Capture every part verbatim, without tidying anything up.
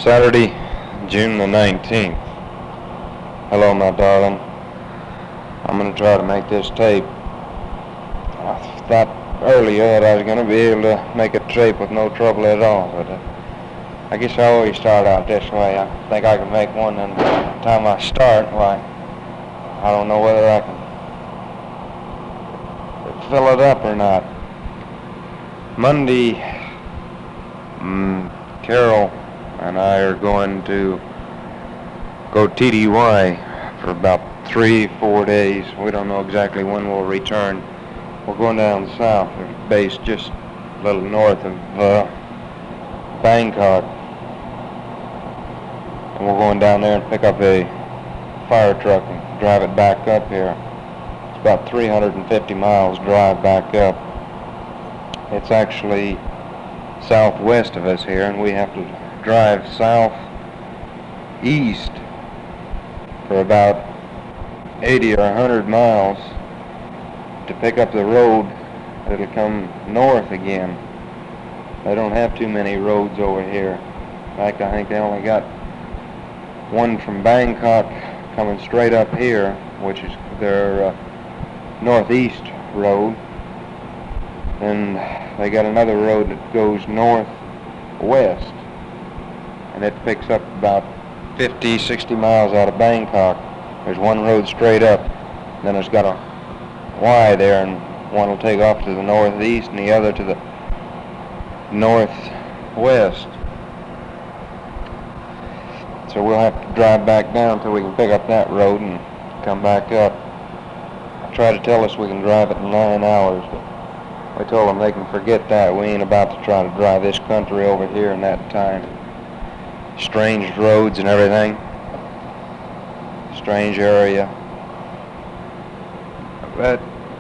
Saturday, June the nineteenth. Hello, my darling. I'm going to try to make this tape. I thought earlier that I was going to be able to make a tape with no trouble at all, but uh, I guess I always start out this way. I think I can make one, and by the time I start, why, I don't know whether I can fill it up or not. Monday, um, Carol and I are going to go T D Y for about three, four days. We don't know exactly when we'll return. We're going down south. We're based just a little north of uh, Bangkok. And we're going down there and pick up a fire truck and drive it back up here. It's about three hundred fifty miles drive back up. It's actually southwest of us here, and we have to drive southeast for about eighty or one hundred miles to pick up the road that'll come north again. They don't have too many roads over here. In fact, I think they only got one from Bangkok coming straight up here, which is their uh, northeast road. And they got another road that goes northwest, and it picks up about fifty, sixty miles out of Bangkok. There's one road straight up, then it's got a Y there, and one will take off to the northeast and the other to the northwest. So we'll have to drive back down till we can pick up that road and come back up. I try to tell us we can drive it in nine hours, but we told them they can forget that. We ain't about to try to drive this country over here in that time. Strange roads and everything. Strange area. But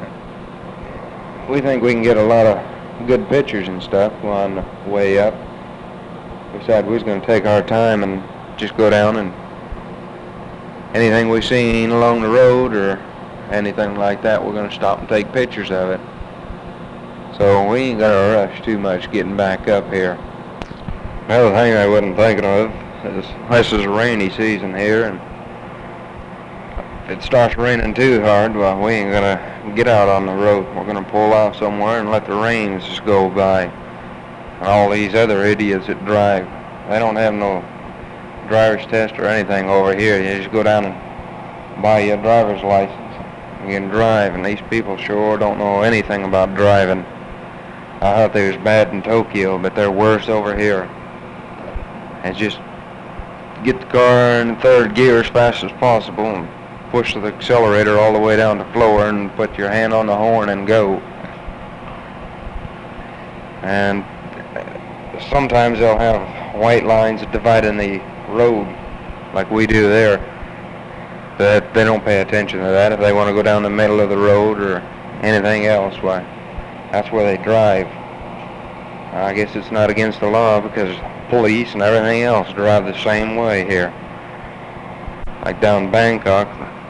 we think we can get a lot of good pictures and stuff on the way up. We decided we was going to take our time and just go down, and anything we seen along the road or anything like that, we're going to stop and take pictures of it. So we ain't got to rush too much getting back up here. Another thing I wasn't thinking of is this is a rainy season here, and if it starts raining too hard, well, we ain't going to get out on the road. We're going to pull off somewhere and let the rains just go by. And all these other idiots that drive, they don't have no driver's test or anything over here. You just go down and buy you a driver's license. You can drive, and these people sure don't know anything about driving. I thought they was bad in Tokyo, but they're worse over here. And just get the car in third gear as fast as possible and push the accelerator all the way down the floor and put your hand on the horn and go. And sometimes they'll have white lines dividing the road like we do there. But they don't pay attention to that. If they want to go down the middle of the road or anything else, why, that's where they drive. I guess it's not against the law because police and everything else drive the same way here. Like down Bangkok,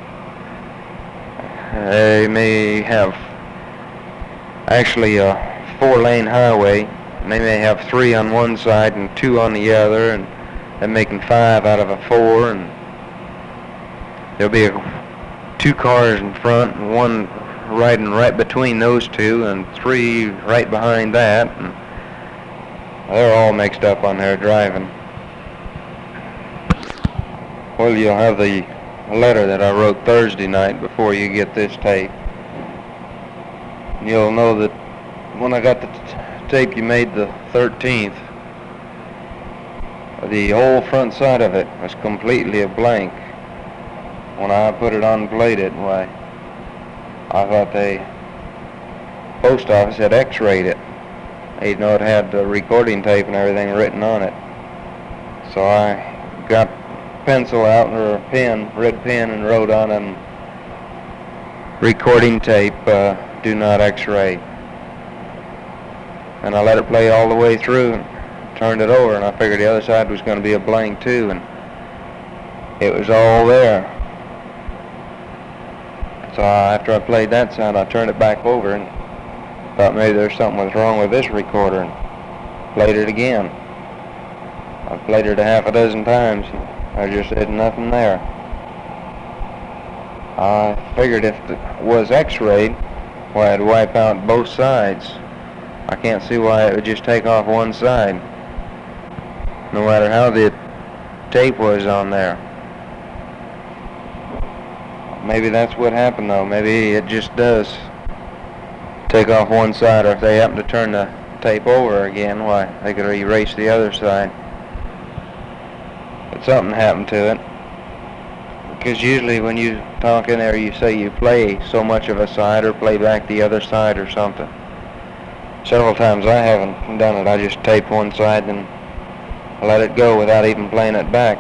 they may have actually a four-lane highway, and they may have three on one side and two on the other, and they're making five out of a four, and there'll be a, two cars in front and one riding right between those two and three right behind that, and they're all mixed up on their driving. Well, you'll have the letter that I wrote Thursday night before you get this tape. You'll know that when I got the t tape you made the thirteenth, the whole front side of it was completely a blank. When I put it on and played it, why, I thought the post office had x-rayed it. Even though it had the recording tape and everything written on it. So I got pencil out or a pen, red pen, and wrote on a recording tape, uh, do not x-ray. And I let it play all the way through and turned it over, and I figured the other side was going to be a blank too, and it was all there. So after I played that sound, I turned it back over and thought maybe there's something was wrong with this recorder, and played it again. I've played it a half a dozen times. I just said nothing there. I figured if it was X-rayed, why it'd wipe out both sides. I can't see why it would just take off one side, no matter how the tape was on there. Maybe that's what happened though. Maybe it just does take off one side, or if they happen to turn the tape over again, why, they could erase the other side. But something happened to it. Because usually when you talk in there, you say you play so much of a side or play back the other side or something. Several times I haven't done it. I just tape one side and let it go without even playing it back.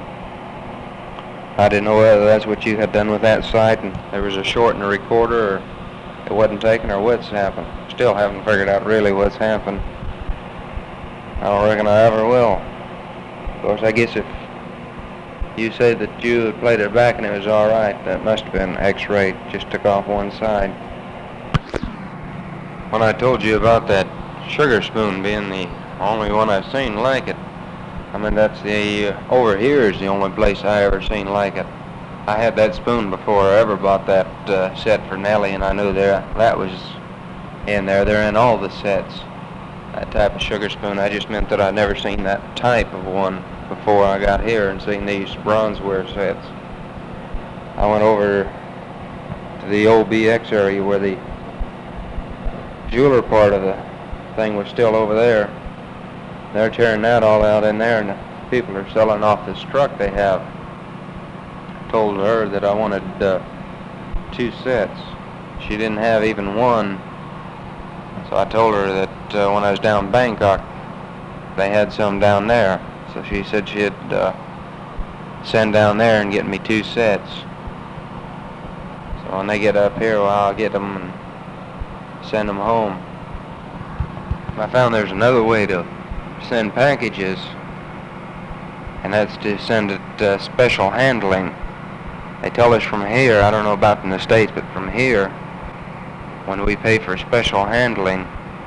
I didn't know whether that's what you had done with that side and there was a short in the recorder, or it wasn't taken, or what's happened. Still haven't figured out really what's happened. I don't reckon I ever will. Of course, I guess if you say that you had played it back and it was alright, that must have been X-rayed, just took off one side. When I told you about that sugar spoon being the only one I've seen like it, I mean, that's the, uh, over here is the only place I ever seen like it. I had that spoon before I ever bought that uh, set for Nellie, and I knew there that was in there. They're in all the sets, that type of sugar spoon. I just meant that I'd never seen that type of one before I got here and seen these bronzeware sets. I went over to the old B X area where the jeweler part of the thing was still over there. They're tearing that all out in there, and the people are selling off this truck they have. Told her that I wanted uh, two sets. She didn't have even one, so I told her that uh, when I was down in Bangkok, they had some down there. So she said she'd uh, send down there and get me two sets. So when they get up here, well, I'll get them and send them home. I found there's another way to send packages, and that's to send it uh, special handling. They tell us from here, I don't know about in the States, but from here, when we pay for special handling,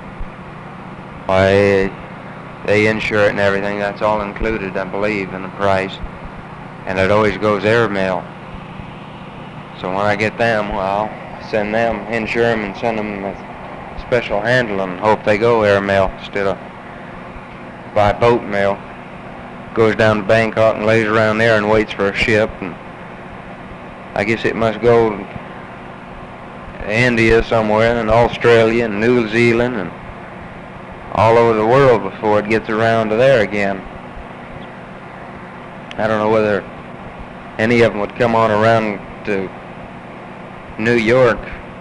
why, they insure it and everything. That's all included, I believe, in the price, and it always goes airmail. So when I get them, well, I'll send them, insure them, and send them with special handling, and hope they go airmail instead of by boat mail. Goes down to Bangkok and lays around there and waits for a ship, and I guess it must go to India somewhere, and Australia, and New Zealand, and all over the world before it gets around to there again. I don't know whether any of them would come on around to New York,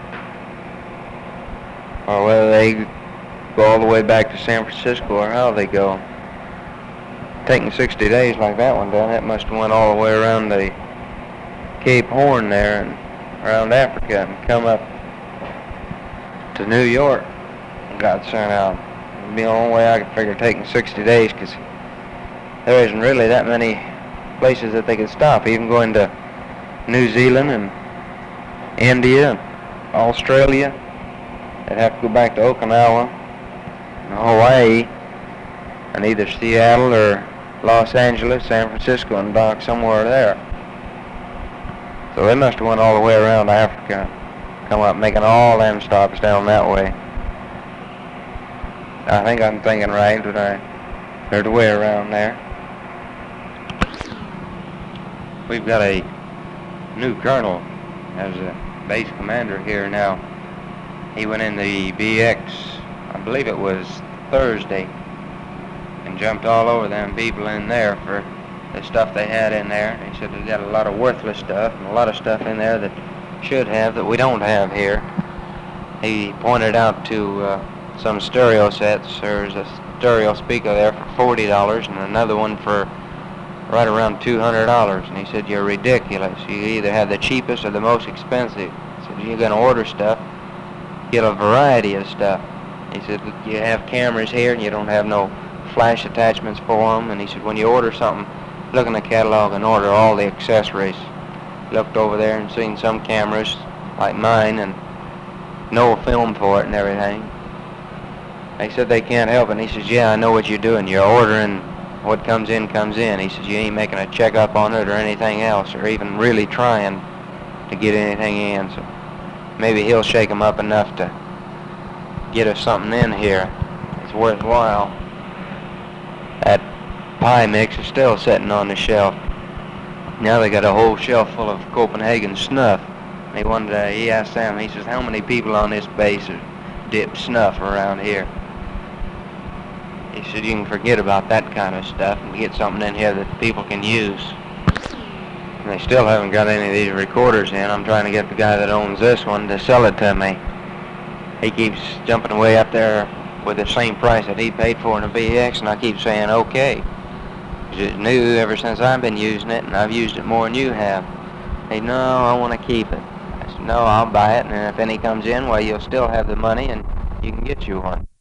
or whether they go all the way back to San Francisco, or how they go. Taking sixty days like that one done, that must have went all the way around the Cape Horn there and around Africa and come up to New York and got sent out. It'd be the only way I could figure taking sixty days, because there isn't really that many places that they could stop, even going to New Zealand and India and Australia. They'd have to go back to Okinawa and Hawaii and either Seattle or Los Angeles, San Francisco, and dock somewhere there. So they must have went all the way around Africa, come up making all them stops down that way. I think I'm thinking right, but I heard the way around there. We've got a new colonel as a base commander here now. He went in the B X, I believe it was Thursday, and jumped all over them people in there for the stuff they had in there. He said they got a lot of worthless stuff and a lot of stuff in there that should have that we don't have here. He pointed out to uh, some stereo sets. There's a stereo speaker there for forty dollars and another one for right around two hundred dollars. And he said, you're ridiculous. You either have the cheapest or the most expensive. He said, you're going to order stuff, get a variety of stuff. He said, you have cameras here and you don't have no flash attachments for them. And he said, when you order something, look in the catalog and order all the accessories. Looked over there and seen some cameras like mine and no film for it and everything. They said they can't help it. And he says, yeah, I know what you're doing. You're ordering what comes in comes in. He says, you ain't making a checkup on it or anything else, or even really trying to get anything in. So maybe he'll shake 'em up enough to get us something in here. It's worthwhile. That pie mix is still sitting on the shelf. Now they got a whole shelf full of Copenhagen snuff. He wanted to, he asked Sam, he says, how many people on this base dip snuff around here? He said, you can forget about that kind of stuff and get something in here that people can use. And they still haven't got any of these recorders in. I'm trying to get the guy that owns this one to sell it to me. He keeps jumping away up there with the same price that he paid for in a B X, and I keep saying, okay. It's new ever since I've been using it, and I've used it more than you have. He said, no, I want to keep it. I said, no, I'll buy it, and if any comes in, well, you'll still have the money, and you can get you one.